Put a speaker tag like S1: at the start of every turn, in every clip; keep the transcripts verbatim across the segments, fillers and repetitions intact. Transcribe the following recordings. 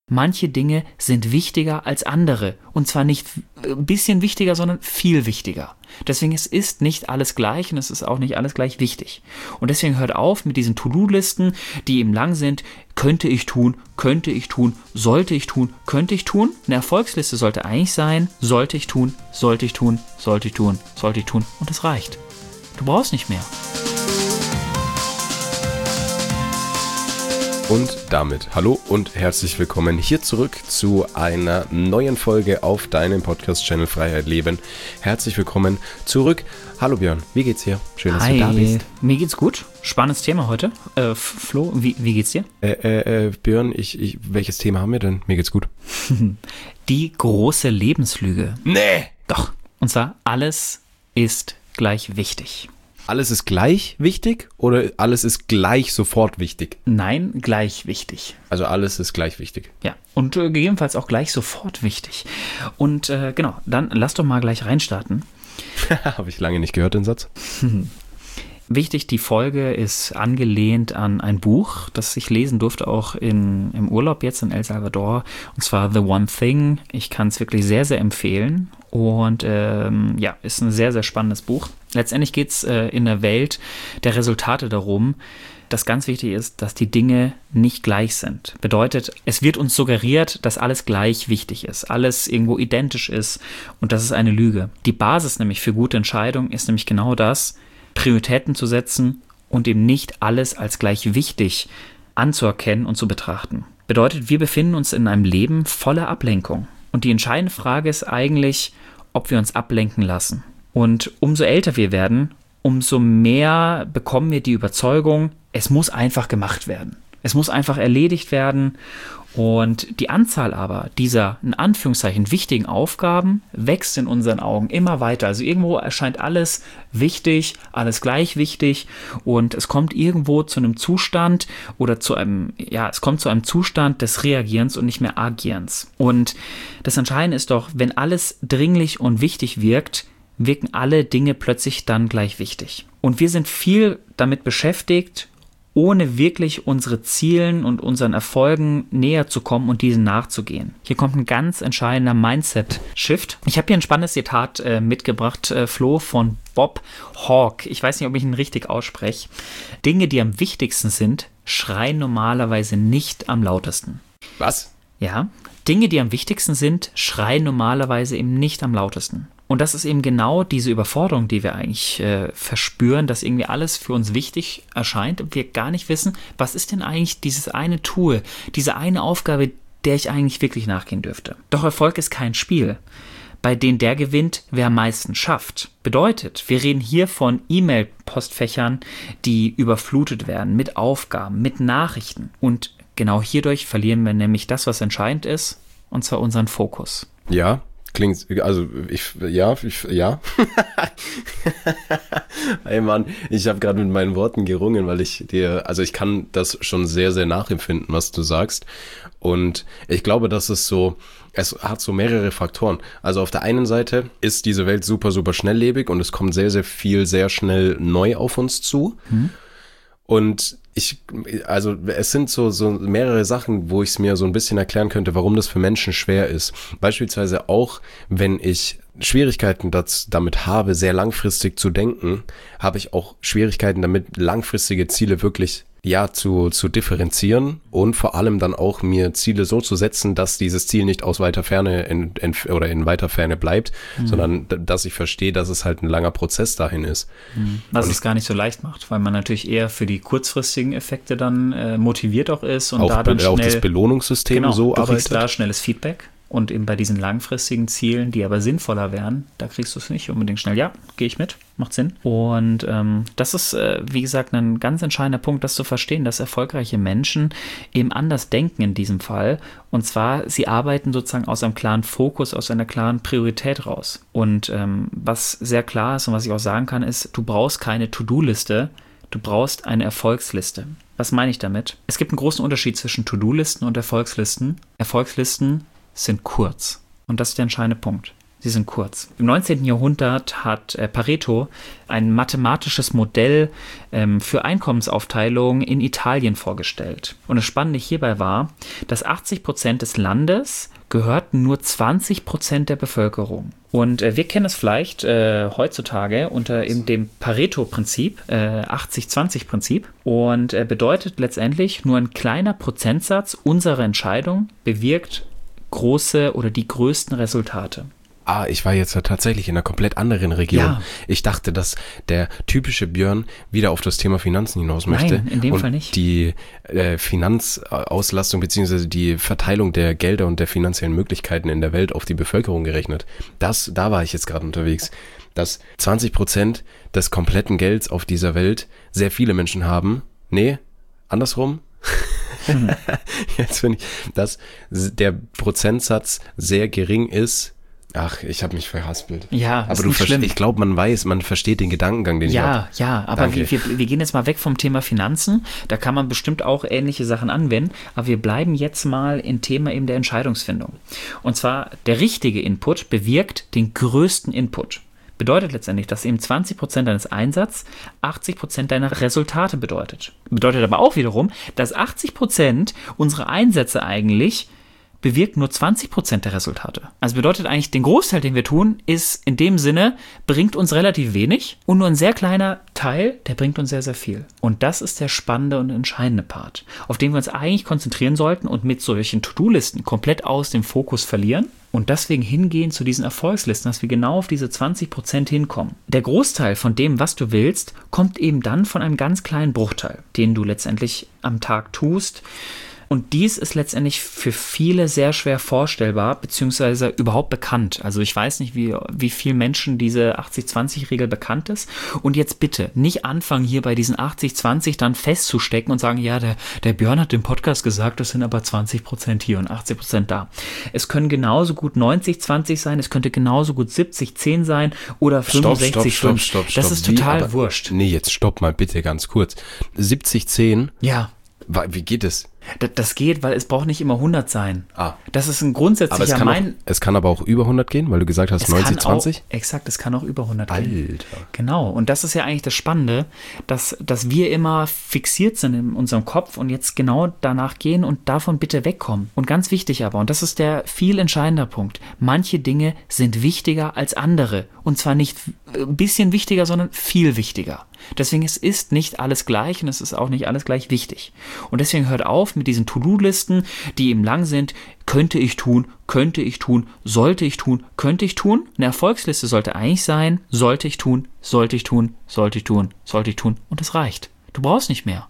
S1: manche Dinge sind wichtiger als andere. Und zwar nicht ein bisschen wichtiger, sondern viel wichtiger. Deswegen es ist nicht alles gleich und es ist auch nicht alles gleich wichtig. Und deswegen hört auf mit diesen To-Do-Listen, die eben lang sind. Könnte ich tun, könnte ich tun, sollte ich tun, könnte ich tun. Eine Erfolgsliste sollte eigentlich sein, sollte ich tun, sollte ich tun, sollte ich tun, sollte ich tun. Und das reicht. Du brauchst nicht mehr.
S2: Und damit hallo und herzlich willkommen hier zurück zu einer neuen Folge auf deinem Podcast-Channel Freiheit Leben. Herzlich willkommen zurück. Hallo Björn, wie geht's dir? Schön, dass
S1: Hi.
S2: du da bist.
S1: Mir geht's gut. Spannendes Thema heute. Äh, Flo, wie, wie geht's dir?
S2: Äh, äh, äh, Björn, ich, ich, welches Thema haben wir denn? Mir geht's gut.
S1: Die große Lebenslüge.
S2: Nee!
S1: Doch. Und zwar, alles ist gleich wichtig.
S2: Alles ist gleich wichtig oder alles ist gleich sofort wichtig?
S1: Nein, gleich wichtig.
S2: Also alles ist gleich wichtig.
S1: Ja, und äh, gegebenenfalls auch gleich sofort wichtig. Und äh, genau, dann lass doch mal gleich reinstarten.
S2: Habe ich lange nicht gehört, den Satz.
S1: Wichtig, die Folge ist angelehnt an ein Buch, das ich lesen durfte, auch in, im Urlaub jetzt in El Salvador, und zwar The One Thing. Ich kann es wirklich sehr, sehr empfehlen und ähm, ja, ist ein sehr, sehr spannendes Buch. Letztendlich geht es äh, in der Welt der Resultate darum, dass ganz wichtig ist, dass die Dinge nicht gleich sind. Bedeutet, es wird uns suggeriert, dass alles gleich wichtig ist, alles irgendwo identisch ist, und das ist eine Lüge. Die Basis nämlich für gute Entscheidungen ist nämlich genau das, Prioritäten zu setzen und eben nicht alles als gleich wichtig anzuerkennen und zu betrachten. Bedeutet, wir befinden uns in einem Leben voller Ablenkung. Und die entscheidende Frage ist eigentlich, ob wir uns ablenken lassen. Und umso älter wir werden, umso mehr bekommen wir die Überzeugung, es muss einfach gemacht werden. Es muss einfach erledigt werden. Und die Anzahl aber dieser, in Anführungszeichen, wichtigen Aufgaben wächst in unseren Augen immer weiter. Also irgendwo erscheint alles wichtig, alles gleich wichtig, und es kommt irgendwo zu einem Zustand oder zu einem, ja, es kommt zu einem Zustand des Reagierens und nicht mehr Agierens. Und das Entscheidende ist doch, wenn alles dringlich und wichtig wirkt, wirken alle Dinge plötzlich dann gleich wichtig. Und wir sind viel damit beschäftigt, ohne wirklich unsere Zielen und unseren Erfolgen näher zu kommen und diesen nachzugehen. Hier kommt ein ganz entscheidender Mindset-Shift. Ich habe hier ein spannendes Zitat äh, mitgebracht, äh, Flo, von Bob Hawke. Ich weiß nicht, ob ich ihn richtig ausspreche. Dinge, die am wichtigsten sind, schreien normalerweise nicht am lautesten.
S2: Was?
S1: Ja, Dinge, die am wichtigsten sind, schreien normalerweise eben nicht am lautesten. Und das ist eben genau diese Überforderung, die wir eigentlich äh, verspüren, dass irgendwie alles für uns wichtig erscheint und wir gar nicht wissen, was ist denn eigentlich dieses eine Tool, diese eine Aufgabe, der ich eigentlich wirklich nachgehen dürfte. Doch Erfolg ist kein Spiel, bei dem der gewinnt, wer am meisten schafft. Bedeutet, wir reden hier von E-Mail-Postfächern, die überflutet werden mit Aufgaben, mit Nachrichten. Und genau hierdurch verlieren wir nämlich das, was entscheidend ist, und zwar unseren Fokus.
S2: Ja. Klingt, also ich, ja, ich, ja. Hey Mann, ich habe gerade mit meinen Worten gerungen, weil ich dir, also ich kann das schon sehr, sehr nachempfinden, was du sagst. Und ich glaube, dass es so, es hat so mehrere Faktoren. Also auf der einen Seite ist diese Welt super, super schnelllebig und es kommt sehr, sehr viel, sehr schnell neu auf uns zu. Hm. Und ich, also es sind so, so mehrere Sachen, wo ich es mir so ein bisschen erklären könnte, warum das für Menschen schwer ist. Beispielsweise auch, wenn ich Schwierigkeiten das, damit habe, sehr langfristig zu denken, habe ich auch Schwierigkeiten damit, langfristige Ziele wirklich ja zu, zu differenzieren und vor allem dann auch mir Ziele so zu setzen, dass dieses Ziel nicht aus weiter Ferne in, in, oder in weiter Ferne bleibt, mhm. sondern dass ich verstehe, dass es halt ein langer Prozess dahin ist.
S1: Mhm. Was und es gar nicht so leicht macht, weil man natürlich eher für die kurzfristigen Effekte dann äh, motiviert auch ist und
S2: auch,
S1: da dann schnell,
S2: auch das Belohnungssystem
S1: genau,
S2: so
S1: du
S2: arbeitet.
S1: kriegst da schnelles Feedback. Und eben bei diesen langfristigen Zielen, die aber sinnvoller wären, da kriegst du es nicht unbedingt schnell. Ja, gehe ich mit, macht Sinn. Und ähm, das ist, äh, wie gesagt, ein ganz entscheidender Punkt, das zu verstehen, dass erfolgreiche Menschen eben anders denken in diesem Fall. Und zwar, sie arbeiten sozusagen aus einem klaren Fokus, aus einer klaren Priorität raus. Und ähm, was sehr klar ist und was ich auch sagen kann, ist, du brauchst keine To-Do-Liste, du brauchst eine Erfolgsliste. Was meine ich damit? Es gibt einen großen Unterschied zwischen To-Do-Listen und Erfolgslisten. Erfolgslisten sind kurz. Und das ist der entscheidende Punkt. sie sind kurz. Im neunzehnten Jahrhundert hat äh, Pareto ein mathematisches Modell ähm, für Einkommensaufteilung in Italien vorgestellt. Und das Spannende hierbei war, dass achtzig Prozent des Landes gehörten nur zwanzig Prozent der Bevölkerung. Und äh, wir kennen es vielleicht äh, heutzutage unter eben dem Pareto-Prinzip, äh, achtzig zwanzig Prinzip. Und äh, bedeutet letztendlich, nur ein kleiner Prozentsatz unserer Entscheidung bewirkt große oder die größten Resultate.
S2: Ah, ich war jetzt tatsächlich in einer komplett anderen Region.
S1: Ja.
S2: Ich dachte, dass der typische Björn wieder auf das Thema Finanzen hinaus möchte.
S1: Nein, in dem
S2: und
S1: Fall nicht.
S2: Die äh, Finanzauslastung bzw. die Verteilung der Gelder und der finanziellen Möglichkeiten in der Welt auf die Bevölkerung gerechnet. Das, da war ich jetzt gerade unterwegs. Dass zwanzig Prozent des kompletten Gelds auf dieser Welt sehr viele Menschen haben. Nee, andersrum. Hm. Jetzt finde ich, dass der Prozentsatz sehr gering ist. Ach, ich habe mich verhaspelt.
S1: Ja,
S2: aber du verstehst, ich glaube, man weiß, man versteht den Gedankengang, den
S1: ja,
S2: ich habe.
S1: Ja, ja, aber wir, wir, wir gehen jetzt mal weg vom Thema Finanzen. Da kann man bestimmt auch ähnliche Sachen anwenden. Aber wir bleiben jetzt mal im Thema eben der Entscheidungsfindung. Und zwar, der richtige Input bewirkt den größten Input. Bedeutet letztendlich, dass eben zwanzig Prozent deines Einsatzes achtzig Prozent deiner Resultate bedeutet. Bedeutet aber auch wiederum, dass achtzig Prozent unserer Einsätze eigentlich bewirkt nur zwanzig Prozent der Resultate. Also bedeutet eigentlich, den Großteil, den wir tun, ist in dem Sinne, bringt uns relativ wenig und nur ein sehr kleiner Teil, der bringt uns sehr, sehr viel. Und das ist der spannende und entscheidende Part, auf den wir uns eigentlich konzentrieren sollten und mit solchen To-Do-Listen komplett aus dem Fokus verlieren und deswegen hingehen zu diesen Erfolgslisten, dass wir genau auf diese zwanzig Prozent hinkommen. Der Großteil von dem, was du willst, kommt eben dann von einem ganz kleinen Bruchteil, den du letztendlich am Tag tust. Und dies ist letztendlich für viele sehr schwer vorstellbar, beziehungsweise überhaupt bekannt. Also ich weiß nicht, wie, wie vielen Menschen diese achtzig zwanzig Regel bekannt ist. Und jetzt bitte nicht anfangen, hier bei diesen achtzig zwanzig dann festzustecken und sagen, ja, der, der Björn hat im Podcast gesagt, das sind aber zwanzig Prozent hier und achtzig Prozent da. Es können genauso gut neunzig zwanzig sein, es könnte genauso gut siebzig zehn sein oder fünfundsechzig
S2: stopp, stopp, stopp, stopp,
S1: Das ist total
S2: wie, aber,
S1: wurscht.
S2: Nee, jetzt stopp mal bitte ganz kurz. siebzig zehn?
S1: Ja.
S2: Wie geht es?
S1: Das geht, weil es braucht nicht immer hundert sein.
S2: Ah.
S1: Das ist ein grundsätzlicher
S2: aber es kann,
S1: mein,
S2: auch, es kann aber auch über hundert gehen, weil du gesagt hast neunzig zwanzig?
S1: Exakt, es kann auch über hundert gehen.
S2: Alter.
S1: Genau, und das ist ja eigentlich das Spannende, dass, dass wir immer fixiert sind in unserem Kopf und jetzt genau danach gehen und davon bitte wegkommen. Und ganz wichtig aber, und das ist der viel entscheidender Punkt, manche Dinge sind wichtiger als andere. Und zwar nicht ein bisschen wichtiger, sondern viel wichtiger. Deswegen es ist nicht alles gleich und es ist auch nicht alles gleich wichtig. Und deswegen hört auf mit diesen To-Do-Listen, die eben lang sind. Könnte ich tun, könnte ich tun, sollte ich tun, könnte ich tun. Eine Erfolgsliste sollte eigentlich sein, sollte ich tun, sollte ich tun, sollte ich tun, sollte ich tun. Und das reicht. Du brauchst nicht mehr.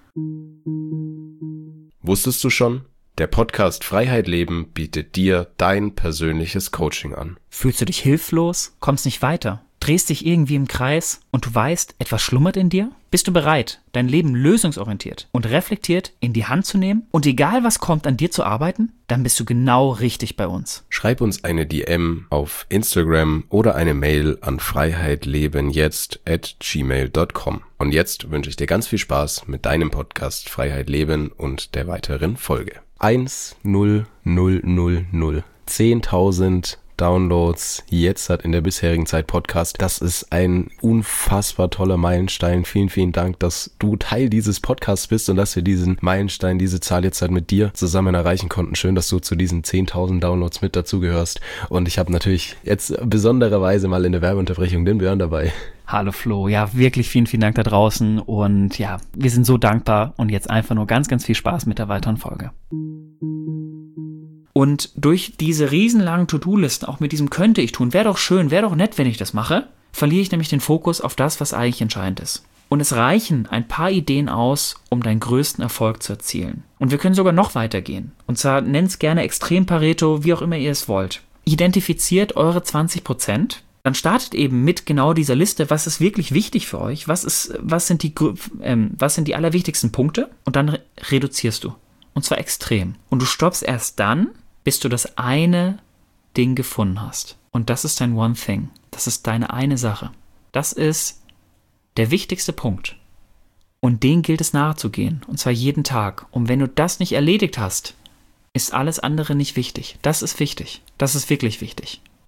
S2: Wusstest du schon? Der Podcast Freiheit Leben bietet dir dein persönliches Coaching an.
S1: Fühlst du dich hilflos? Kommst nicht weiter? Drehst dich irgendwie im Kreis und du weißt, etwas schlummert in dir? Bist du bereit, dein Leben lösungsorientiert und reflektiert in die Hand zu nehmen und egal was kommt, an dir zu arbeiten? Dann bist du genau richtig bei uns.
S2: Schreib uns eine D M auf Instagram oder eine Mail an freiheitlebenjetzt at gmail dot com. Und jetzt wünsche ich dir ganz viel Spaß mit deinem Podcast Freiheit Leben und der weiteren Folge. eins null null null null zehntausend Downloads jetzt hat in der bisherigen Zeit Podcast. Das ist ein unfassbar toller Meilenstein. Vielen, vielen Dank, dass du Teil dieses Podcasts bist und dass wir diesen Meilenstein, diese Zahl jetzt halt mit dir zusammen erreichen konnten. Schön, dass du zu diesen zehntausend Downloads mit dazugehörst. Und ich habe natürlich jetzt besondererweise mal in der Werbeunterbrechung den Björn dabei.
S1: Hallo Flo, ja wirklich vielen, vielen Dank da draußen und ja, wir sind so dankbar und jetzt einfach nur ganz, ganz viel Spaß mit der weiteren Folge. Und durch diese riesenlangen To-Do-Listen, auch mit diesem könnte ich tun, wäre doch schön, wäre doch nett, wenn ich das mache, verliere ich nämlich den Fokus auf das, was eigentlich entscheidend ist. Und es reichen ein paar Ideen aus, um deinen größten Erfolg zu erzielen. Und wir können sogar noch weitergehen. Und zwar nennt es gerne Extrem-Pareto, wie auch immer ihr es wollt. Identifiziert eure zwanzig Prozent. Dann startet eben mit genau dieser Liste, was ist wirklich wichtig für euch, was ist, was sind die, ähm, was sind die allerwichtigsten Punkte und dann re- reduzierst du. Und zwar extrem. Und du stoppst erst dann, bis du das eine Ding gefunden hast. Und das ist dein One Thing. Das ist deine eine Sache. Das ist der wichtigste Punkt. Und den gilt es nachzugehen. Und zwar jeden Tag. Und wenn du das nicht erledigt hast, ist alles andere nicht wichtig. Das ist wichtig. Das ist wirklich wichtig. Und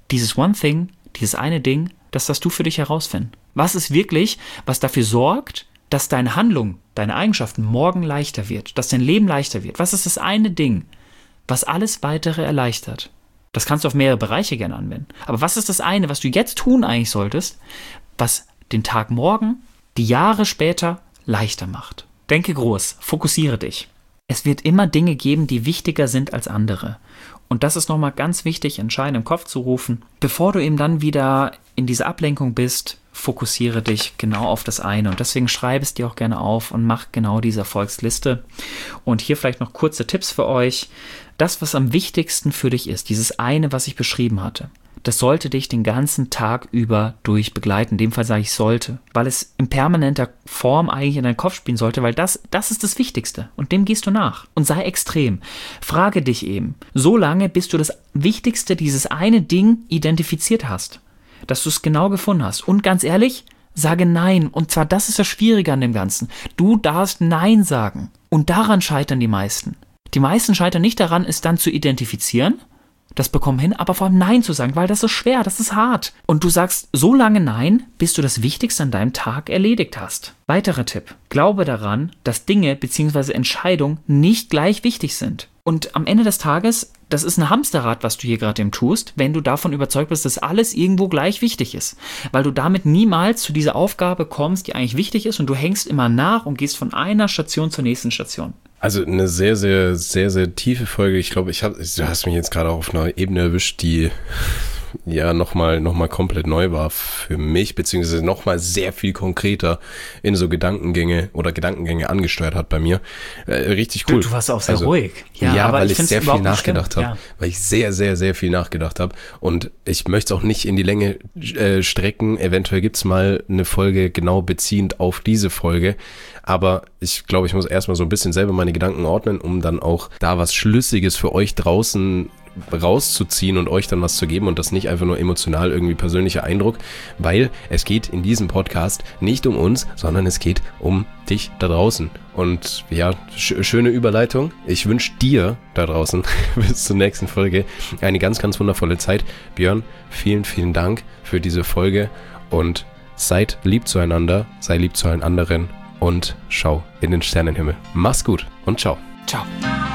S1: dieses One Thing, dieses eine Ding, das darfst du für dich herausfinden. Was ist wirklich, was dafür sorgt, dass deine Handlung, deine Eigenschaften morgen leichter wird, dass dein Leben leichter wird? Was ist das eine Ding, was alles Weitere erleichtert? Das kannst du auf mehrere Bereiche gerne anwenden. Aber was ist das eine, was du jetzt tun eigentlich solltest, was den Tag morgen, die Jahre später leichter macht? Denke groß, fokussiere dich. Es wird immer Dinge geben, die wichtiger sind als andere. Und das ist nochmal ganz wichtig, entscheidend im Kopf zu rufen. Bevor du eben dann wieder in diese Ablenkung bist, fokussiere dich genau auf das eine. Und deswegen schreibe es dir auch gerne auf und mach genau diese Erfolgsliste. Und hier vielleicht noch kurze Tipps für euch. Das, was am wichtigsten für dich ist, dieses eine, was ich beschrieben hatte, das sollte dich den ganzen Tag über durch begleiten. In dem Fall sage ich sollte, weil es in permanenter Form eigentlich in deinen Kopf spielen sollte, weil das, das ist das Wichtigste und dem gehst du nach. Und sei extrem. Frage dich eben, so lange, bis du das Wichtigste, dieses eine Ding identifiziert hast, dass du es genau gefunden hast. Und ganz ehrlich, sage Nein. Und zwar, das ist das Schwierige an dem Ganzen. Du darfst Nein sagen. Und daran scheitern die meisten. Die meisten scheitern nicht daran, es dann zu identifizieren, das bekommen hin, aber vor allem Nein zu sagen, weil das ist schwer, das ist hart. Und du sagst so lange Nein, bis du das Wichtigste an deinem Tag erledigt hast. Weiterer Tipp. Glaube daran, dass Dinge bzw. Entscheidungen nicht gleich wichtig sind. Und am Ende des Tages, das ist ein Hamsterrad, was du hier gerade eben tust, wenn du davon überzeugt bist, dass alles irgendwo gleich wichtig ist. Weil du damit niemals zu dieser Aufgabe kommst, die eigentlich wichtig ist und du hängst immer nach und gehst von einer Station zur nächsten Station.
S2: Also eine sehr, sehr, sehr, sehr tiefe Folge. Ich glaube, ich habe, du hast mich jetzt gerade auf einer Ebene erwischt, die ja nochmal noch mal komplett neu war für mich, beziehungsweise nochmal sehr viel konkreter in so Gedankengänge oder Gedankengänge angesteuert hat bei mir. Äh, richtig cool.
S1: Du, du warst auch sehr
S2: also,
S1: ruhig.
S2: Ja, ja, weil ich, ich sehr viel nachgedacht habe.
S1: Ja.
S2: Weil ich sehr, sehr, sehr viel nachgedacht habe. Und ich möchte es auch nicht in die Länge äh, strecken. Eventuell gibt's mal eine Folge genau beziehend auf diese Folge. Aber ich glaube, ich muss erstmal so ein bisschen selber meine Gedanken ordnen, um dann auch da was Schlüssiges für euch draußen rauszuziehen und euch dann was zu geben und das nicht einfach nur emotional irgendwie persönlicher Eindruck, weil es geht in diesem Podcast nicht um uns, sondern es geht um dich da draußen. Und ja, sch- schöne Überleitung. Ich wünsche dir da draußen bis zur nächsten Folge eine ganz, ganz wundervolle Zeit. Björn, vielen, vielen Dank für diese Folge und seid lieb zueinander, sei lieb zu allen anderen und schau in den Sternenhimmel. Mach's gut und ciao.
S1: Ciao.